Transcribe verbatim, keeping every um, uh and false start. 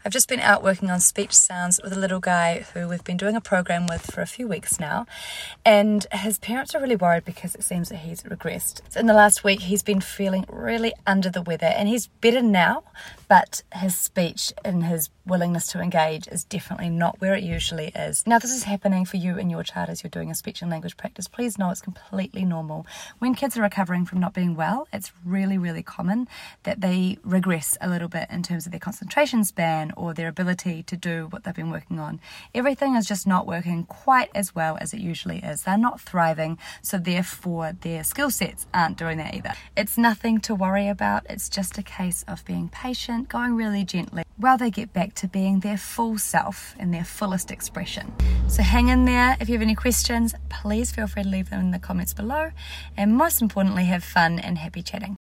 I've just been out working on speech sounds with a little guy who we've been doing a program with for a few weeks now, and his parents are really worried because it seems that he's regressed. In the last week he's been feeling really under the weather, and he's better now, but his speech and his willingness to engage is definitely not where it usually is. Now, this is happening for you and your child as you're doing a speech and language practice. Please know it's completely normal. When kids are recovering from not being well, it's really, really common that they regress a little bit in terms of their concentration span or their ability to do what they've been working on. Everything is just not working quite as well as it usually is. They're not thriving, so therefore their skill sets aren't doing that either. It's nothing to worry about. It's just a case of being patient, going really gently while they get back to being their full self and their fullest expression. So hang in there. If you have any questions, please feel free to leave them in the comments below, and most importantly, have fun and happy chatting.